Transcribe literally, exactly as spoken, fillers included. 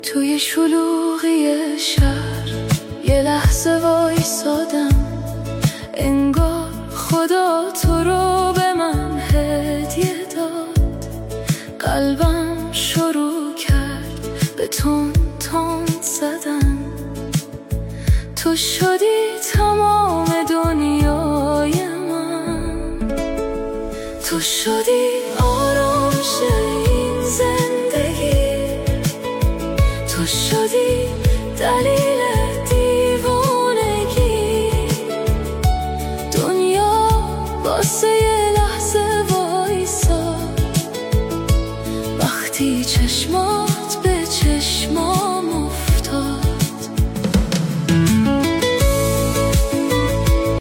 توی شلوغی شهر یه لحظه وایسادم، انگار خدا تو رو به من هدیه داد. قلبم شروع کرد به تون تون زدن. تو شدی تمام دنیای من، تو شدی آرامش این زندگی، تو شدی دلیل دیوانگی. دنیا واسه